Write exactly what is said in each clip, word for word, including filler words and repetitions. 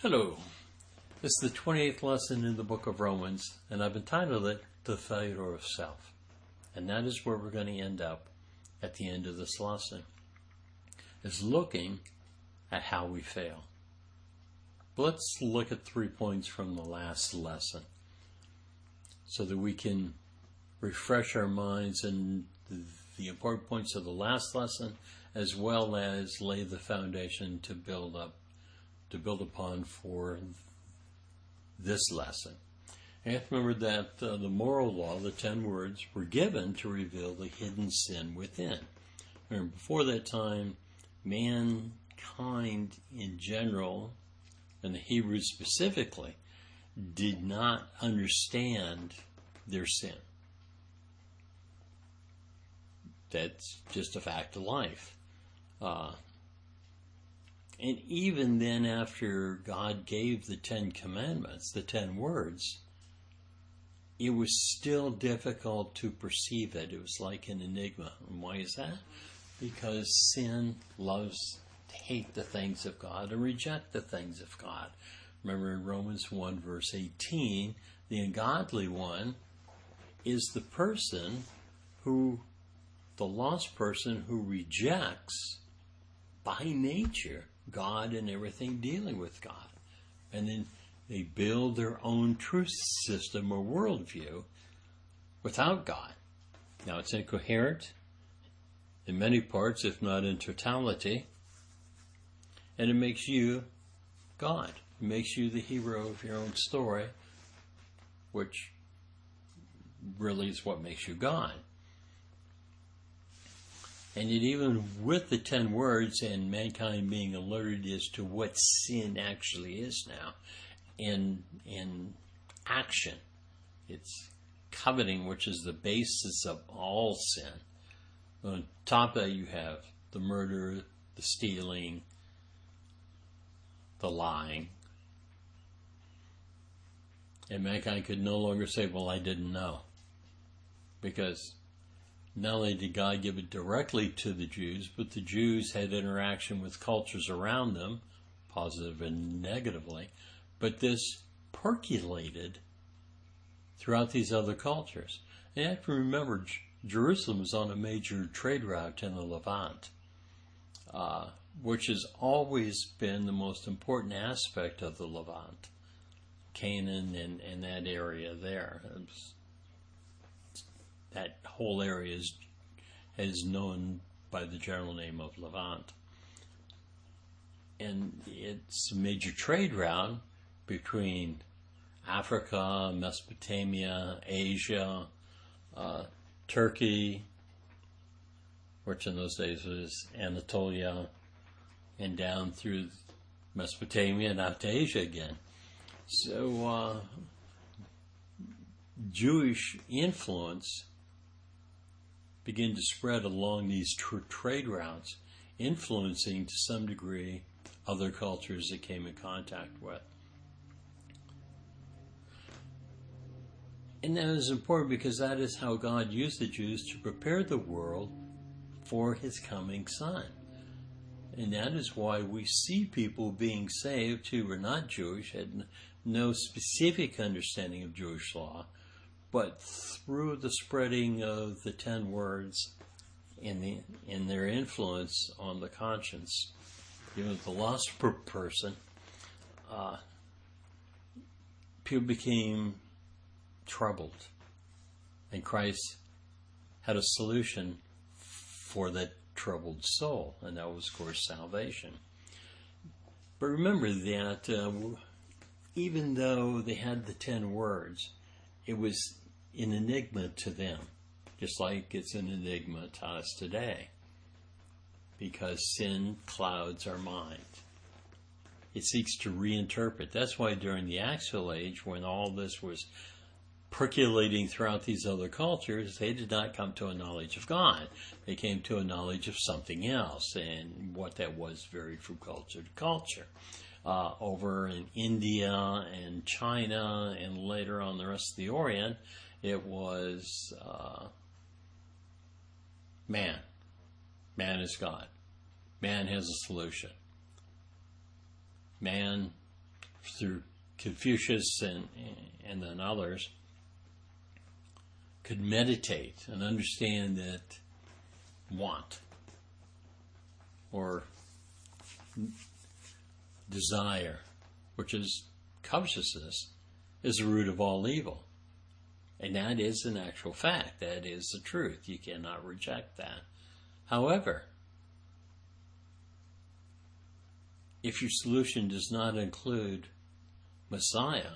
Hello. This is the twenty-eighth lesson in the book of Romans, and I've entitled it The Failure of Self. And that is where we're going to end up at the end of this lesson, is looking at how we fail. But let's look at three points from the last lesson so that we can refresh our minds in the important points of the last lesson, as well as lay the foundation to build up to build upon for this lesson. And have to remember that uh, the moral law, the ten words, were given to reveal the hidden sin within. Remember, before that time, mankind in general, and the Hebrews specifically, did not understand their sin. That's just a fact of life. Uh, And even then, after God gave the Ten Commandments, the ten words, it was still difficult to perceive it. It was like an enigma. And why is that? Because sin loves to hate the things of God and reject the things of God. Remember in Romans one, verse eighteen, the ungodly one is the person who, the lost person who rejects by nature God and everything dealing with God. And then they build their own truth system or worldview without God. Now, it's incoherent in many parts, if not in totality, and it makes you God. It makes you the hero of your own story, which really is what makes you God. And yet even with the ten words and mankind being alerted as to what sin actually is now, in in action, it's coveting, which is the basis of all sin. On top of that, you have the murder, the stealing, the lying. And mankind could no longer say, well, I didn't know. Because not only did God give it directly to the Jews, but the Jews had interaction with cultures around them, positive and negatively, but this percolated throughout these other cultures. And you have to remember, Jerusalem was on a major trade route in the Levant, uh, which has always been the most important aspect of the Levant, Canaan and, and that area there. It was, that whole area is, is known by the general name of Levant. And it's a major trade route between Africa, Mesopotamia, Asia, uh, Turkey, which in those days was Anatolia, and down through Mesopotamia and out to Asia again. So uh, Jewish influence begin to spread along these tr- trade routes, influencing to some degree other cultures it came in contact with. And that is important because that is how God used the Jews to prepare the world for his coming Son. And that is why we see people being saved who were not Jewish, had no specific understanding of Jewish law, but through the spreading of the ten words and the, and their influence on the conscience, you know, the lost per person, uh, people became troubled. And Christ had a solution for that troubled soul, and that was, of course, salvation. But remember that uh, even though they had the ten words, it was an enigma to them, just like it's an enigma to us today, because sin clouds our mind. It seeks to reinterpret. That's why during the Axial Age, when all this was percolating throughout these other cultures, they did not come to a knowledge of God. They came to a knowledge of something else, and what that was varied from culture to culture. Uh, over in India and China and later on the rest of the Orient, it was uh, man. Man is God. Man has a solution. Man through Confucius and, and then others, could meditate and understand that want or desire, which is covetousness, is the root of all evil. And that is an actual fact. That is the truth. You cannot reject that. However, if your solution does not include Messiah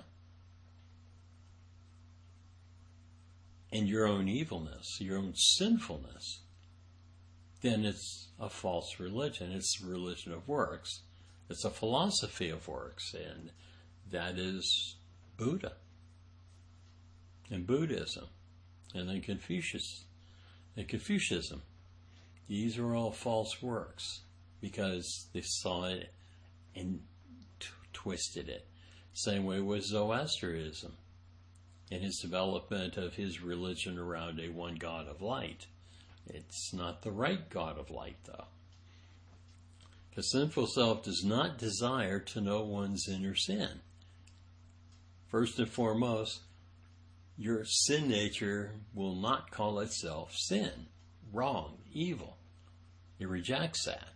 and your own evilness, your own sinfulness, then it's a false religion. It's a religion of works. It's a philosophy of works, and that is Buddha and Buddhism and then Confucius and Confucianism. These are all false works because they saw it and t- twisted it. Same way with Zoroastrianism and his development of his religion around a one God of light. It's not the right God of light, though. The sinful self does not desire to know one's inner sin. First and foremost, your sin nature will not call itself sin, wrong, evil. It rejects that.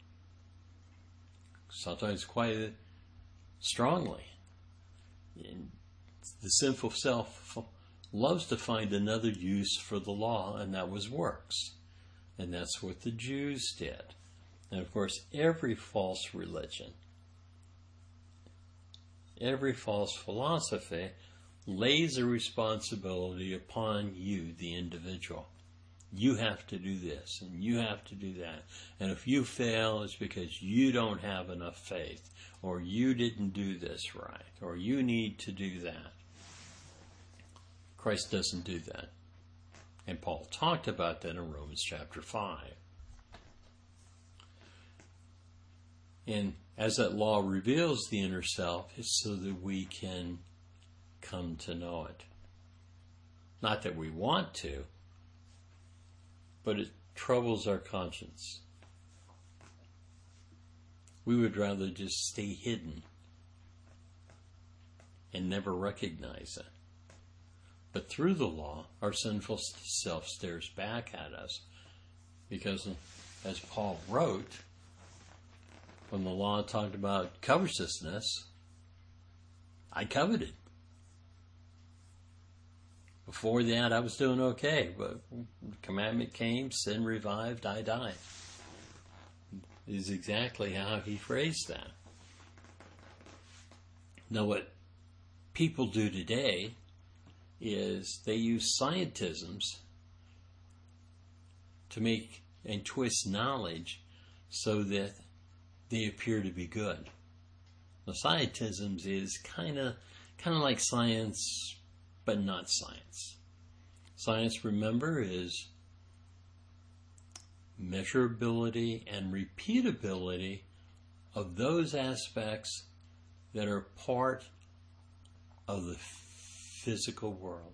Sometimes quite strongly. And the sinful self loves to find another use for the law, and that was works. And that's what the Jews did. And of course, every false religion, every false philosophy lays a responsibility upon you, the individual. You have to do this, and you have to do that. And if you fail, it's because you don't have enough faith, or you didn't do this right, or you need to do that. Christ doesn't do that. And Paul talked about that in Romans chapter five. And as that law reveals the inner self, it's so that we can come to know it. Not that we want to, but it troubles our conscience. We would rather just stay hidden and never recognize it. But through the law, our sinful self stares back at us. Because, as Paul wrote, when the law talked about covetousness, I coveted. Before that, I was doing okay, but the commandment came, sin revived, I died. Is exactly how he phrased that. Now, what people do today is they use scientisms to make and twist knowledge so that they appear to be good. Now, scientisms is kind of kind of like science, but not science. Science, remember, is measurability and repeatability of those aspects that are part of the physical world.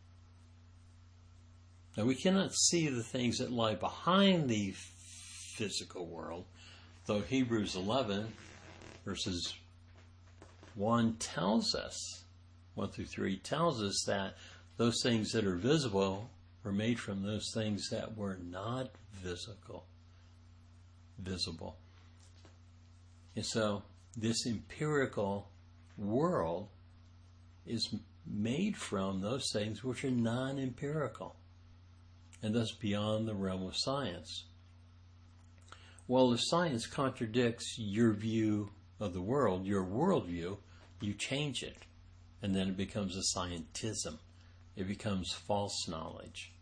Now, we cannot see the things that lie behind the physical world, though Hebrews eleven, verses one tells us, one through three tells us that those things that are visible were made from those things that were not visible. Visible. And so, this empirical world is made from those things which are non-empirical, and thus beyond the realm of science. Well, if science contradicts your view of the world, your worldview, you change it, and then it becomes a scientism. It becomes false knowledge.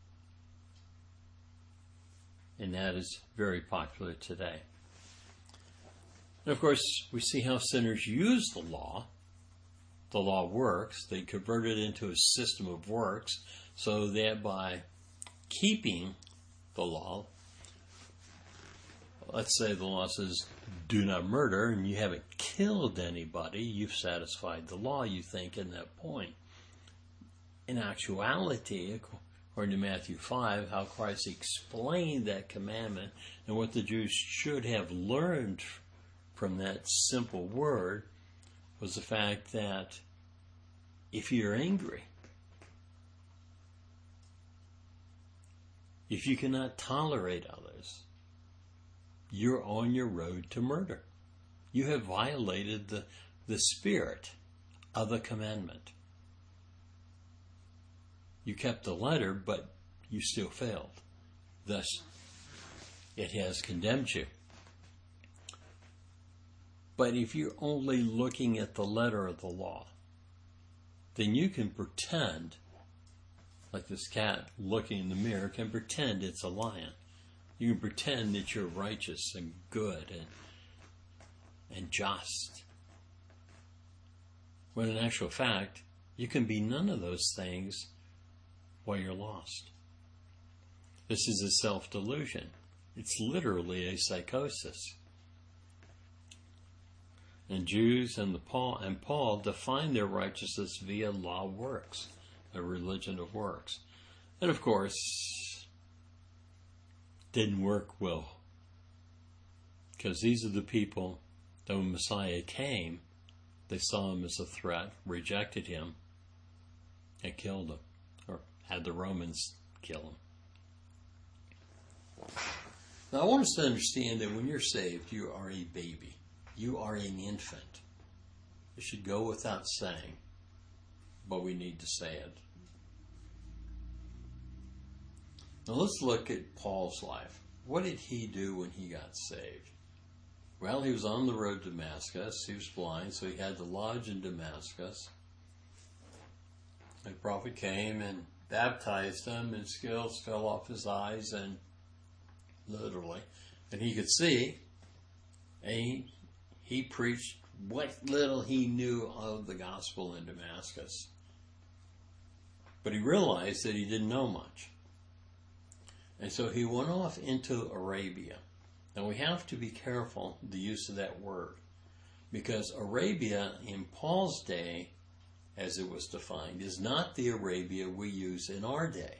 And that is very popular today. And of course, we see how sinners use the law. The law works. They convert it into a system of works so that by keeping the law, let's say the law says, do not murder, and you haven't killed anybody, you've satisfied the law, you think, in that point. In actuality, according to Matthew five, how Christ explained that commandment and what the Jews should have learned from that simple word was the fact that if you're angry, if you cannot tolerate others, you're on your road to murder. You have violated the, the spirit of the commandment. You kept the letter, but you still failed. Thus, it has condemned you. But if you're only looking at the letter of the law, then you can pretend, like this cat looking in the mirror can pretend it's a lion. You can pretend that you're righteous and good and and just. When in actual fact, you can be none of those things while you're lost. This is a self-delusion. It's literally a psychosis. And Jews and the Paul and Paul define their righteousness via law works, a religion of works. And of course, didn't work well. Because these are the people that when Messiah came, they saw him as a threat, rejected him, and killed him, or had the Romans kill him. Now I want us to understand that when you're saved, you are a baby. You are an infant. It should go without saying, but we need to say it. Now let's look at Paul's life. What did he do when he got saved? Well, he was on the road to Damascus. He was blind, so he had to lodge in Damascus. The prophet came and baptized him, and scales fell off his eyes, and literally, and he could see, and he, he preached what little he knew of the gospel in Damascus. But he realized that he didn't know much. And so he went off into Arabia. Now we have to be careful the use of that word, because Arabia in Paul's day, as it was defined, is not the Arabia we use in our day.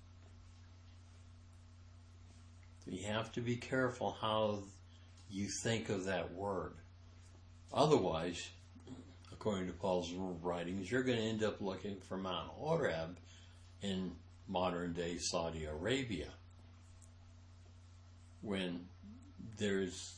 You have to be careful how you think of that word. Otherwise, according to Paul's writings, you're going to end up looking for Mount Horeb in modern-day Saudi Arabia, when there's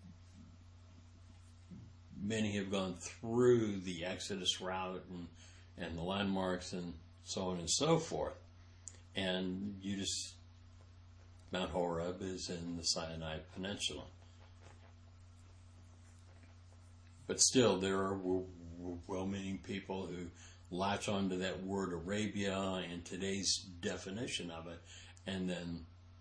many have gone through the Exodus route and, and the landmarks and so on and so forth, and you just Mount Horeb is in the Sinai Peninsula. But still, there are well-meaning people who latch onto that word Arabia and today's definition of it, and then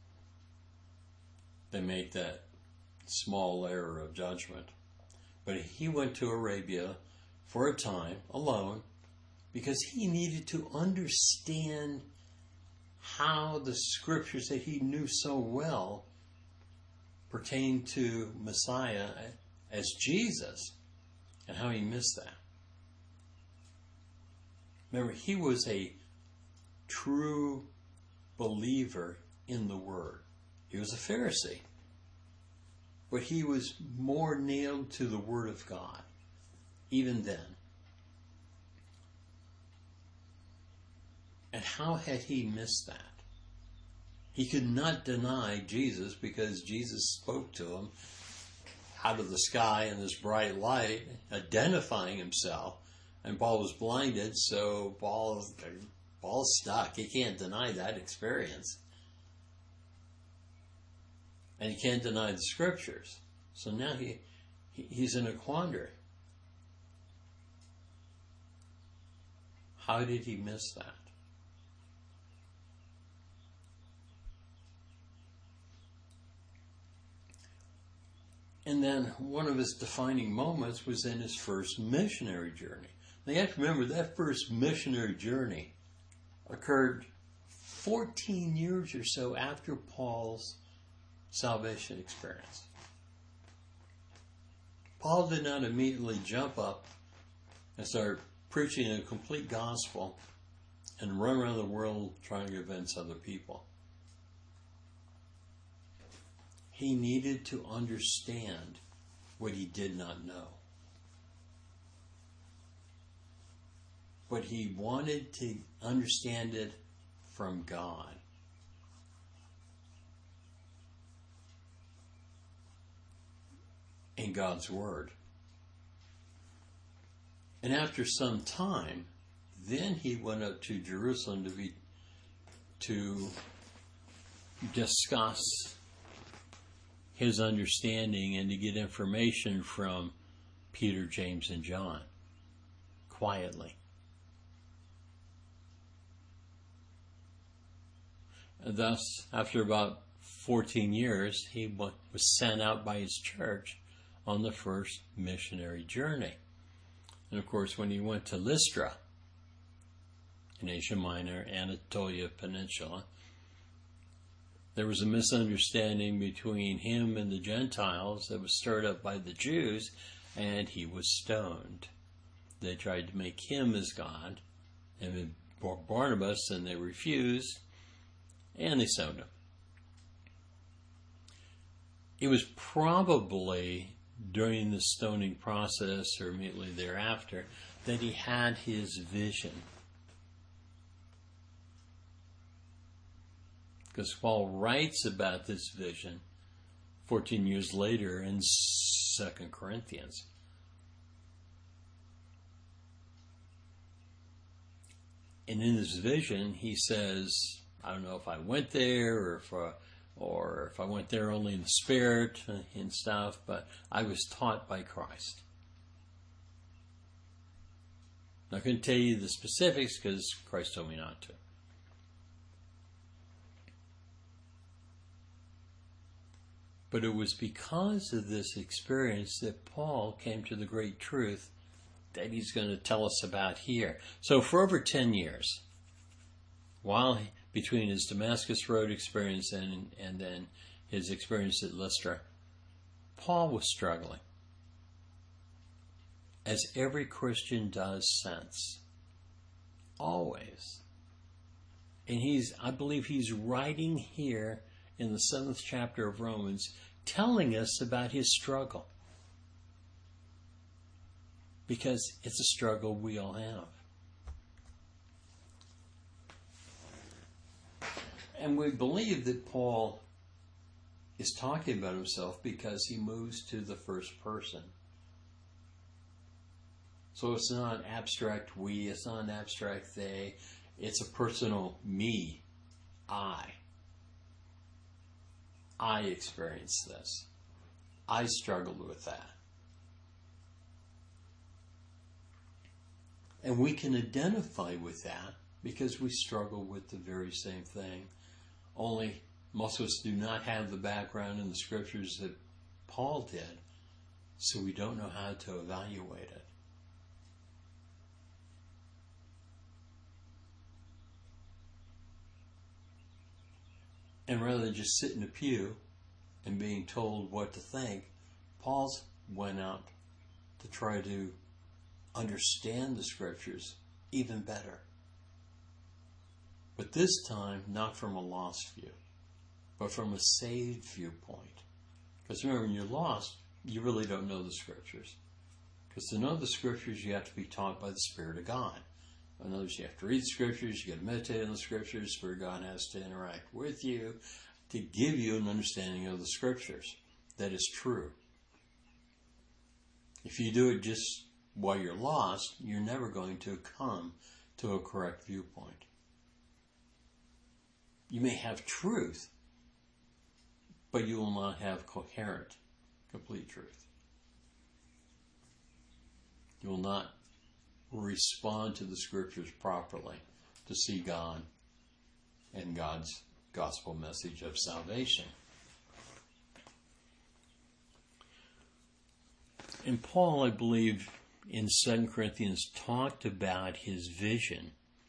they make that small error of judgment. But he went to Arabia for a time alone because he needed to understand how the scriptures that he knew so well pertain to Messiah as Jesus, and how he missed that. Remember, he was a true believer in the Word. He was a Pharisee, but he was more nailed to the Word of God, even then. And how had he missed that? He could not deny Jesus because Jesus spoke to him out of the sky in this bright light, identifying himself. And Paul was blinded, so Paul, Paul's stuck. He can't deny that experience. And he can't deny the scriptures. So now he, he he's in a quandary. How did he miss that? And then one of his defining moments was in his first missionary journey. Now you have to remember that first missionary journey occurred fourteen years or so after Paul's salvation experience. Paul did not immediately jump up and start preaching a complete gospel and run around the world trying to convince other people. He needed to understand what he did not know. but he wanted to understand it from God. In God's Word. And after some time, then he went up to Jerusalem to be to discuss his understanding and to get information from Peter, James, and John, quietly. And thus, after about fourteen years, he was sent out by his church on the first missionary journey. And of course, when he went to Lystra, in Asia Minor, Anatolia Peninsula, there was a misunderstanding between him and the Gentiles that was stirred up by the Jews, and he was stoned. They tried to make him as God, and Barnabas, and they refused, and they stoned him. It was probably during the stoning process, or immediately thereafter, that he had his vision. Because Paul writes about this vision fourteen years later in Second Corinthians. And in this vision, he says, I don't know if I went there or if I, or if I went there only in the Spirit and stuff, but I was taught by Christ. I'm not going to tell you the specifics because Christ told me not to. But it was because of this experience that Paul came to the great truth that he's going to tell us about here. So for over ten years, while he, between his Damascus Road experience and, and then his experience at Lystra, Paul was struggling, as every Christian does since. Always. And he's, I believe he's writing here in the seventh chapter of Romans, telling us about his struggle. Because it's a struggle we all have. And we believe that Paul is talking about himself because he moves to the first person. So it's not an abstract we, it's not an abstract they, it's a personal me, I. I experienced this. I struggled with that. And we can identify with that because we struggle with the very same thing. Only most of us do not have the background in the scriptures that Paul did, so we don't know how to evaluate it. And rather than just sit in a pew and being told what to think, Paul went out to try to understand the scriptures even better. But this time, not from a lost view, but from a saved viewpoint. Because remember, when you're lost, you really don't know the scriptures. Because to know the scriptures, you have to be taught by the Spirit of God. In other words, you have to read scriptures, you got to meditate on the scriptures, the Spirit of God has to interact with you to give you an understanding of the scriptures that is true. If you do it just while you're lost, you're never going to come to a correct viewpoint. You may have truth, but you will not have coherent, complete truth. You will not respond to the scriptures properly to see God and God's gospel message of salvation. And Paul, I believe, in Second Corinthians talked about his vision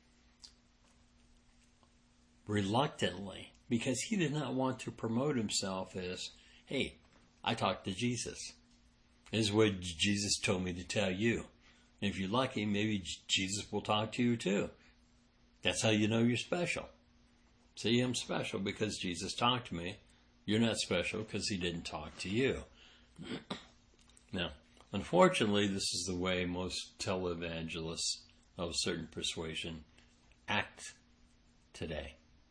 reluctantly because he did not want to promote himself as, hey, I talked to Jesus. This is what Jesus told me to tell you. And if you're lucky, maybe Jesus will talk to you too. That's how you know you're special. See, I'm special because Jesus talked to me. You're not special because he didn't talk to you. Now, unfortunately, this is the way most televangelists of a certain persuasion, act today.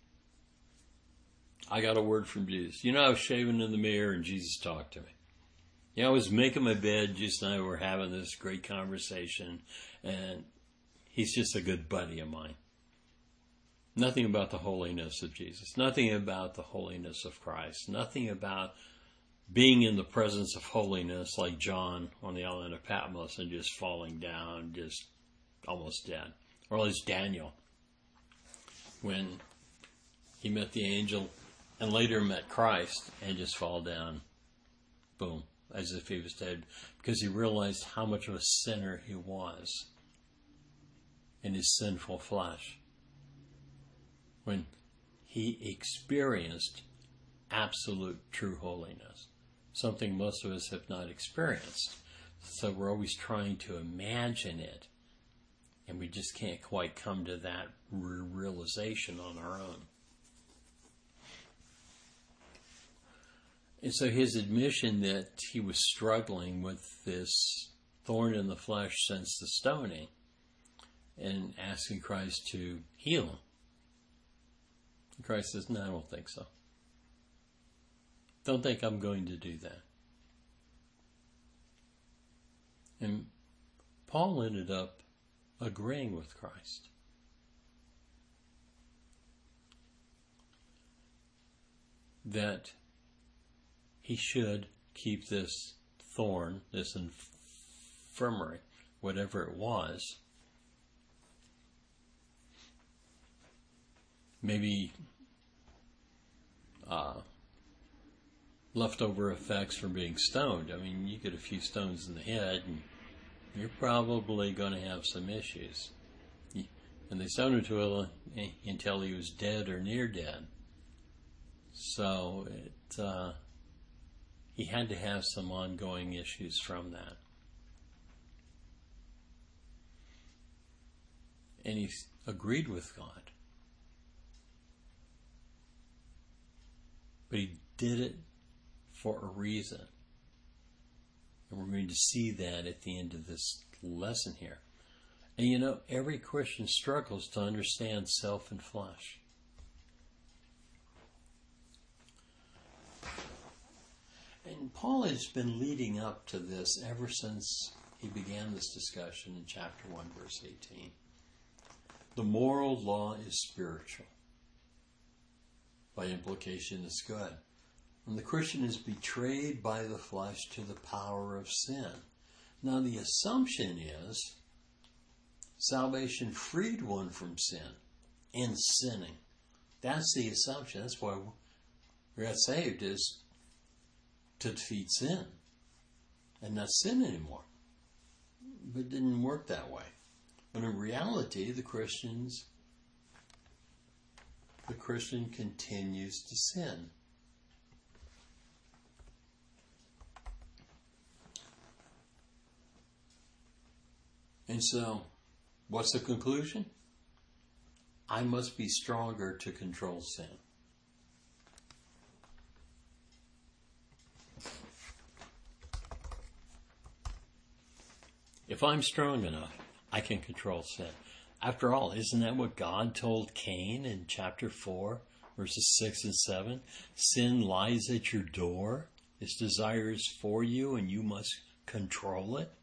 I got a word from Jesus. You know, I was shaving in the mirror and Jesus talked to me. You know, I was making my bed just now. We were having this great conversation, and he's just a good buddy of mine. Nothing about the holiness of Jesus. Nothing about the holiness of Christ. Nothing about being in the presence of holiness like John on the island of Patmos and just falling down, just almost dead. Or as Daniel, when he met the angel and later met Christ and just fall down, boom, as if he was dead, because he realized how much of a sinner he was in his sinful flesh. When he experienced absolute true holiness, something most of us have not experienced. So we're always trying to imagine it, and we just can't quite come to that realization on our own. And so his admission that he was struggling with this thorn in the flesh since the stoning and asking Christ to heal him. Christ says, no, I don't think so. Don't think I'm going to do that. And Paul ended up agreeing with Christ. That he should keep this thorn, this infirmary, whatever it was, maybe uh, leftover effects from being stoned. I mean, you get a few stones in the head, and you're probably going to have some issues. And they stoned him to it until he was dead or near dead. So it, uh, he had to have some ongoing issues from that. And he agreed with God. But he did it for a reason. And we're going to see that at the end of this lesson here. And you know, every Christian struggles to understand self and flesh. And Paul has been leading up to this ever since he began this discussion in chapter one, verse eighteen. The moral law is spiritual. By implication, it's good. When the Christian is betrayed by the flesh to the power of sin. Now the assumption is salvation freed one from sin and sinning. That's the assumption. That's why we got saved, is to defeat sin and not sin anymore. But it didn't work that way. But in reality, the Christians the Christian continues to sin. And so, what's the conclusion? I must be stronger to control sin. If I'm strong enough, I can control sin. After all, isn't that what God told Cain in chapter four, verses six and seven? Sin lies at your door. Its desire is for you, and you must control it.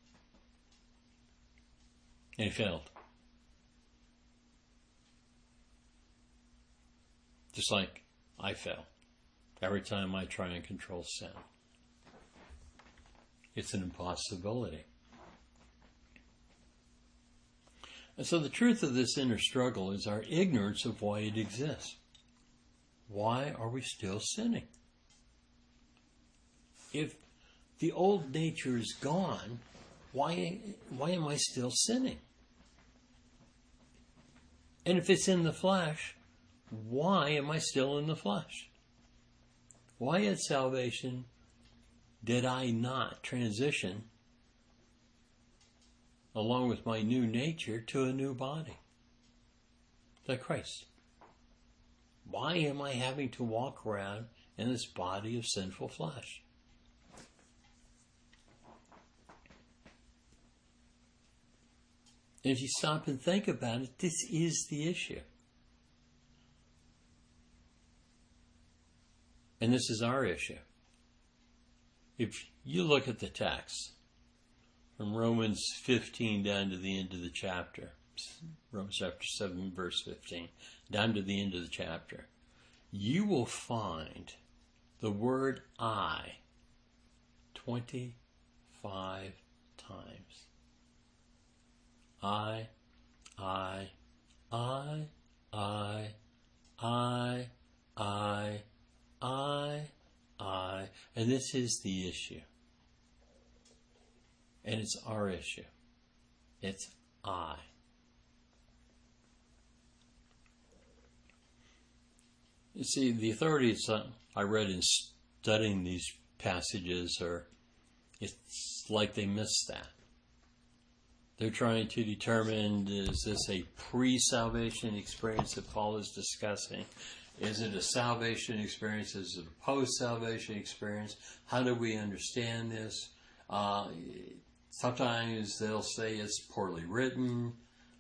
And he failed. Just like I fail every time I try and control sin. It's an impossibility. And so the truth of this inner struggle is our ignorance of why it exists. Why are we still sinning? If the old nature is gone, why, why am I still sinning? And if it's in the flesh, why am I still in the flesh? Why at salvation did I not transition along with my new nature to a new body, like Christ? Why am I having to walk around in this body of sinful flesh? And if you stop and think about it, this is the issue. And this is our issue. If you look at the text, from Romans fifteen down to the end of the chapter, Romans chapter seven, verse fifteen, down to the end of the chapter, you will find the word I twenty-five times. I, I, I, I, I, I, I, I, and this is the issue. And it's our issue. It's I. You see, the authorities I read in studying these passages are, it's like they missed that. They're trying to determine, is this a pre-salvation experience that Paul is discussing? Is it a salvation experience? Is it a post-salvation experience? How do we understand this? Uh, sometimes they'll say it's poorly written,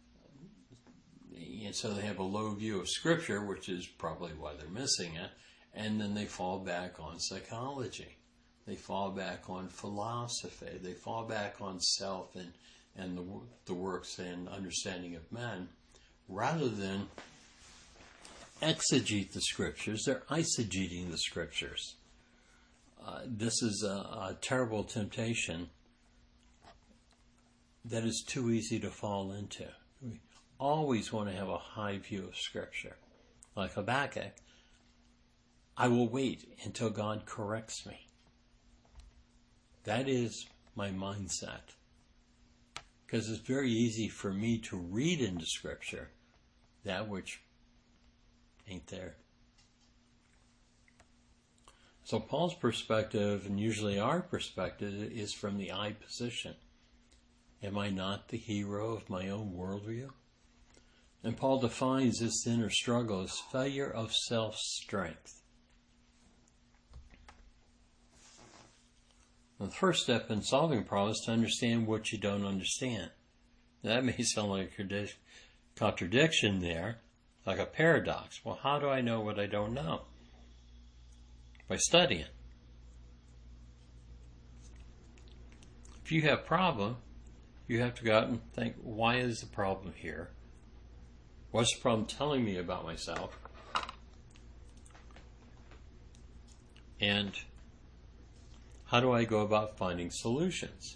and so they have a low view of Scripture, which is probably why they're missing it, and then they fall back on psychology. They fall back on philosophy. They fall back on self and, and the, the works and understanding of men, rather than exegete the Scriptures. They're eisegeting the Scriptures. Uh, this is a, a terrible temptation that is too easy to fall into. We always want to have a high view of Scripture. Like Habakkuk, I will wait until God corrects me. That is my mindset. Because it's very easy for me to read into Scripture that which ain't there. So Paul's perspective, and usually our perspective, is from the I position. Am I not the hero of my own worldview? And Paul defines this inner struggle as failure of self-strength. The first step in solving problems is to understand what you don't understand. Now, that may sound like a contradiction there, like a paradox. Well, how do I know what I don't know? By studying. If you have a problem, you have to go out and think, why is the problem here? What's the problem telling me about myself? And how do I go about finding solutions?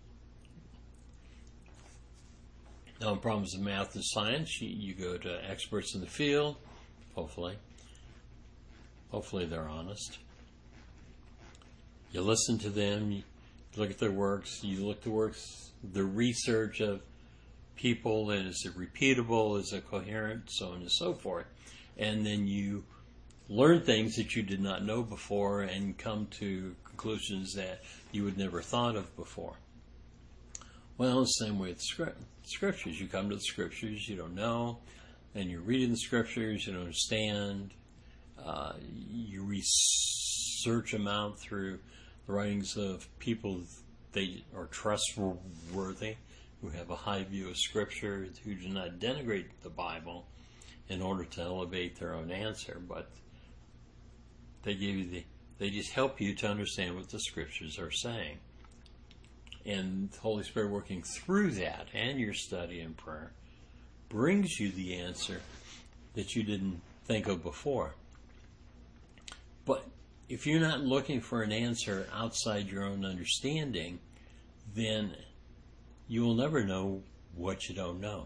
Now, in problems of math and science, you, you go to experts in the field, hopefully. Hopefully they're honest. You listen to them, you look at their works, you look at the works, the research of people, and is it repeatable, is it coherent, so on and so forth. And then you learn things that you did not know before and come to conclusions that you had never thought of before. Well, the same way with script, scriptures. You come to the Scriptures you don't know, and you're reading the Scriptures you don't understand. Uh, you research them out through the writings of people they are trustworthy, who have a high view of Scripture, who do not denigrate the Bible in order to elevate their own answer, but they give you the, they just help you to understand what the Scriptures are saying. And the Holy Spirit working through that and your study and prayer brings you the answer that you didn't think of before. But if you're not looking for an answer outside your own understanding, then you will never know what you don't know.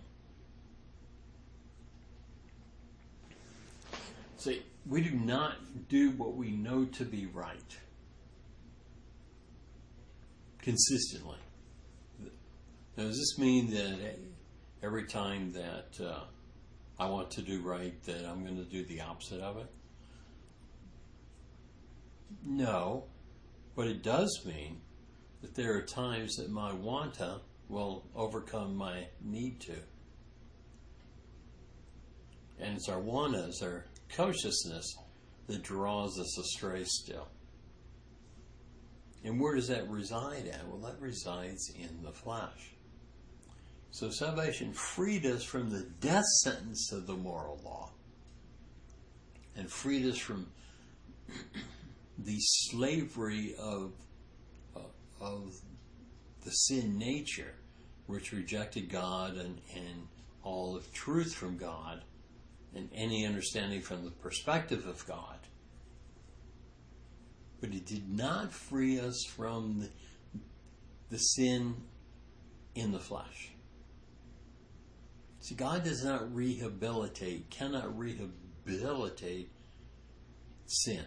See, we do not do what we know to be right consistently. Now, does this mean that every time that uh, I want to do right, that I'm going to do the opposite of it? No, but it does mean that there are times that my wanta will overcome my need to. And it's our wantas, our consciousness, that draws us astray still. And where does that reside at? Well, that resides in the flesh. So salvation freed us from the death sentence of the moral law and freed us from the slavery of, uh, of the sin nature, which rejected God and, and all of truth from God and any understanding from the perspective of God. But it did not free us from the, the sin in the flesh. See, God does not rehabilitate, cannot rehabilitate sin.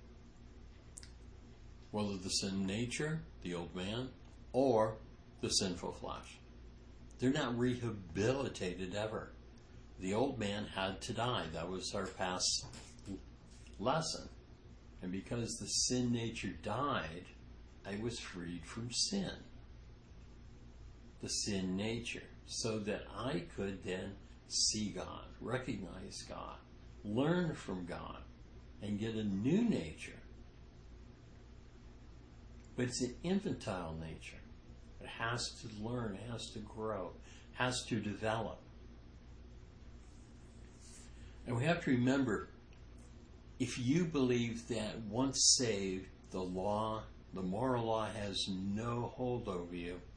Whether the sin nature, the old man, or the sinful flesh. They're not rehabilitated ever. The old man had to die. That was our past lesson. And because the sin nature died, I was freed from sin. The sin nature. So that I could then see God, recognize God, learn from God, and get a new nature. But it's an infantile nature. It has to learn, it has to grow, has to develop. And we have to remember, if you believe that once saved, the law, the moral law has no hold over you,